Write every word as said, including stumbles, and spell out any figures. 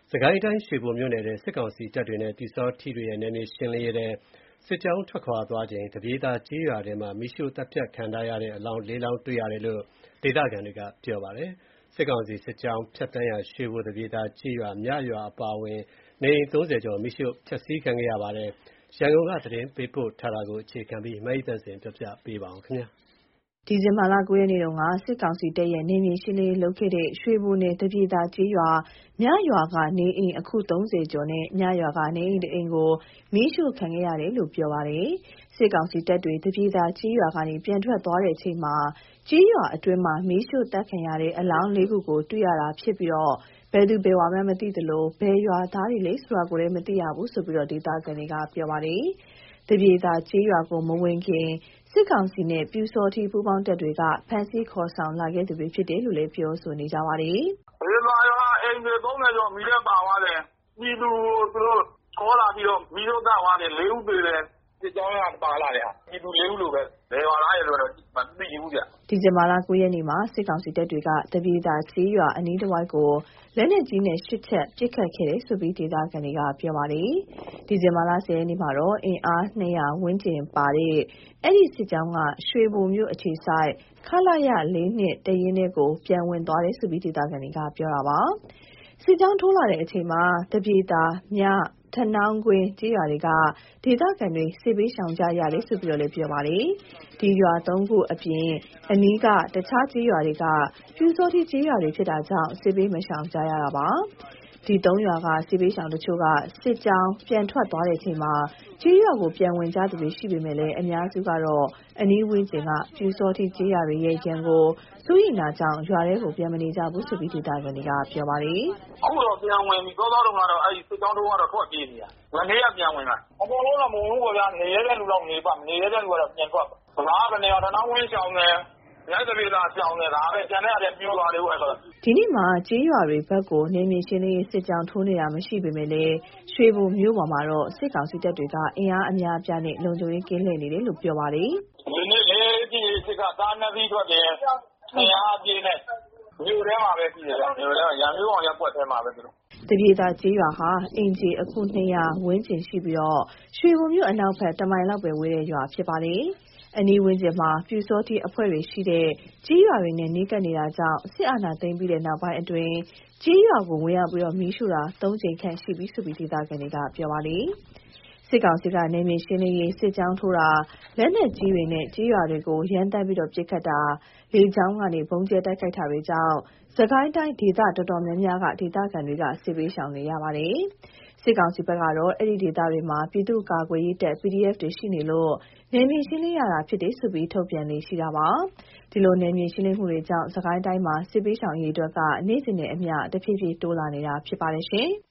စကိုင်းတိုင်းရွှေဘိုမြို့နယ်ထဲစစ်ကောင်စီတပ်တွေနဲ့ပျူစောထီးတွေရဲ့နယ်မြေရှင်းလင်းရေးထဲစစ်ကြောင်းထွက်ခွာသွားချိန်တပြေးသားကျေးရွာထဲမှာမီးရှို့တပ်ဖြတ်ခံထားရတဲ့အလောင်းလေးလောင်းတွေ့ရတယ်လို့ဒေသခံတွေကပြောပါတယ်။စစ်ကောင်စီစစ်ကြောင်းဖြတ်တန်းရာရွှေဘိုတပြေးသားကျေးရွာမြရွာအပါအဝင်နေအိမ်သုံးဆယ်ကျော်မီးရှို့ဖျက်ဆီးခံခဲ့ရပါတယ်။ရန်ကုန်ကသတင်းပေးပို့ထားတာကိုအခြေခံပြီးမအိသန့်စင်ပြောပြပေးပါမယ်။ဒီဇင်ဘာလ၉ရက်နေ့တုန်းကစစ်ကောင်စီတပ်ရဲ့နယ်မြေရှင်းလင်းရေးလုပ်ခဲ့တဲ့ရွှေဘိုနယ်တပြေးသားကျေးရွာမြရွာကနေအိမ်အခုသုံးဆယ်ကျော်နဲ့မြရွာကနေအိမ်တအိမ်ကိုမီးရှို့ခံခဲ့ရတယ်လို့ပြောပါတယ်။စစ်ကောင်စီတပ်တွေတပြေးသားကျေးရွာကနေပြန်ထွက်သွားတဲ့အချိန်မှာကျေးရွာအတွင်းမှာမီးရှို့တပ်ခံရတဲ့အလောင်းလေးခုကိုတွေ့ရတာဖြစ်ပြီးတော့ဘယ်သူဘယ်ဝါမှမသိသလိုဘယ်ရွာသားတွေလဲဆိုတာကိုလည်းမသိရဘူးဆိုပြီးတော့ဒေသခံတွေကပြောပါတယ်။တပြေးသားကျေးရွာကိုမဝင်ခင်စစ်ကောင်စီနဲ့ပျူစောထီးပူးပေါင်းတပ်တွေကဖမ်းဆီးခေါ်ဆောင်လာခဲ့သူတွေဖြစ်တယ်လို့လည်းပြောဆိုနေကြပါတယ်။ဒီမှာရောအိမ်တွေသုံးဆယ်ကျော်မီးထဲပါသွားတယ်။ပြည်သူသူတို့ခေါ်လာပြီးတော့မီးတို့တပ်သွားတယ်လေးဦးသေးတယ်စစ်ကြောင်းကပါလာတယ်။ပြည်သူလေးဦးလိုပဲဘယ်ရွာသားရလို့တော့မသိဘူးဗျ။ဒီဇင်ဘာလ၉ရက်နေ့မှာစစ်ကောင်စီတပ်တွေကတပြေးသားကျေးရွာအနီးတစ်ဝိုက်ကိုလက်နက်ကြီးနဲ့ရှစ်ချက်ပစ်ခတ်ခဲ့တယ်ဆိုပြီးဒေသခံတွေကပြောပါတယ်။ဒီဇင်ဘာလ၁၀ရက်နေ့မှာတော့အင်အားနှစ်ရာဝန်းကျင်ပါတဲ့အဲ့ဒီစစ်ကြောင်းကရွှေဘိုမြို့အခြေစိုက်ခလာရလေးနှစ်တရင်ထဲကိုပြန်ဝင်သွားတယ်ဆိုပြီးဒေသခံတွေကပြောတာပါ။စစ်ကြောင်းထိုးလာတဲ့အချိန်မှာတပြေးသားမြထနောင်းကွင်းကျေးရွာတွေကဒေသခံတွေစစ်ပေးရှောင်ကြရတယ်ဆိုပြီးတော့လည်းပြောပါတယ်။ဒီရွာသုံးခုအပြင်အနီးကတခြားကျေးရွာတွေကပြူစောတိကျေးရွာတွေဖြစ်တာကြောင့်စစ်ပေးမရှောင်ကြရတာပါ။ဒီသုံးရွာကစစ်ပေးရှောင်တချို့ကစစ်ကြောင်းပြန်ထွက်သွားတဲ့အချိန်မှာကျေးရွာကိုပြန်ဝင်ကြသူတွေရှိပေမဲ့လည်းအများစုကတော့အနီးဝန်းကျင်ကပြူစောတိကျေးရွာတွေရဲ့ရန်ကိုစိုးရိမ်တာကြောင့်ရွာထဲကိုပြန်မနေကြဘူးဆိုပြီးဒေသခံတွေကပြောပါတယ်။အခုတော့ပြန်ဝင်ပြီသောသောတော့ကတော့အဲ့ဒီစစ်ကြောင်းတို့ကတော့ထွက်ပြေးနေရ။ဝန်လေးကပြန်ဝင်လာ။အပေါ်လုံးကမဝင်ဘူးပေါ့ဗျာနေရတဲ့လူတော့နေပါနေရတဲ့လူကတော့ပြန်ထွက်။ငါကဘယ်နေရာထနောင်းဝင်းရှောင်းတယ်။ရိုက်တပြေးသားရှောင်းတယ်ဒါပဲကျန်တဲ့အပြင်ပြိုသွားတယ်ဟုတ်အဲ့တော့ဒီနေ့မှာကျေးရွာတွေဘက်ကိုနေမြေရှင်းလေးစစ်ကြောင်းထိုးနေတာမရှိပေမဲ့လည်းရွှေဘိုမြို့ပေါ်မှာတော့စစ်ကောင်စီတပ်တွေကအင်အားအများအပြားနဲ့လုံခြုံရေးကင်းလှည့်နေတယ်လို့ပြောပါတယ်။ဒီနေ့လေဒီစစ်ကတားနှပြီးထွက်တယ်။အင်အားအပြည့်နဲ့မြို့ထဲမှာပဲရှိတယ်မြို့ထဲရန်မျိုးအောင်ရက်ွက်ထဲမှာပဲသူတို့တပြေးသားကျေးရွာဟာအင်ဂျီအခုနှစ်ရာဝန်းကျင်ရှိပြီးတော့ရွှေဘိုမြို့အနောက်ဘက်တမိုင်လောက်ပဲဝေးတဲ့ရွာဖြစ်ပါတယ်။အနီးဝန်းကျင်မှာပြူစောတိအဖွဲ့တွေရှိတဲ့ကြီးရွာတွေနဲ့နှီးကပ်နေတာကြောင့်စစ်အာဏာသိမ်းပြီးတဲ့နောက်ပိုင်းအတွင်းကြီးရွာကိုဝင်ရောက်ပြီးတော့မီးရှို့တာသုံးကြိမ်ခန့်ရှိပြီးဆိုပြီးဒေသခံတွေကပြောပါတယ်။စစ်ကောင်စီကနေမြေရှင်းလင်းရေးစစ်ကြောင်းထိုးတာလက်နက်ကြီးတွေနဲ့ကြီးရွာတွေကိုရမ်းတက်ပြီးတော့ပစ်ခတ်တာလေကြောင်းကနေပုံကျဲတိုက်ခိုက်တာတွေကြောင့်စကိုင်းတိုင်းဒေသတော်တော်များများကဒေသခံတွေကစစ်ပေးရှောင်နေရပါတယ်။စစ်ကောင်စီဘက်ကတော့အဲ့ဒီဒေသတွေမှာပြည်သူ့ကာကွယ်ရေးတပ် ပီ ဒီ အက်ဖ် တွေရှိနေလို့နယ်မြေရှင်းလင်းရတာဖြစ်တယ်ဆိုပြီးထုတ်ပြန်နေရှိတာပါ။ဒီလိုနယ်မြေရှင်းလင်းမှုတွေကြောင့်စကိုင်းတိုင်းမှာစစ်ပေးရှောင်ရေးအတွက်ကနေ့စဉ်နဲ့အမျှတဖြည်းဖြည်းတိုးလာနေတာဖြစ်ပါတယ်ရှင်။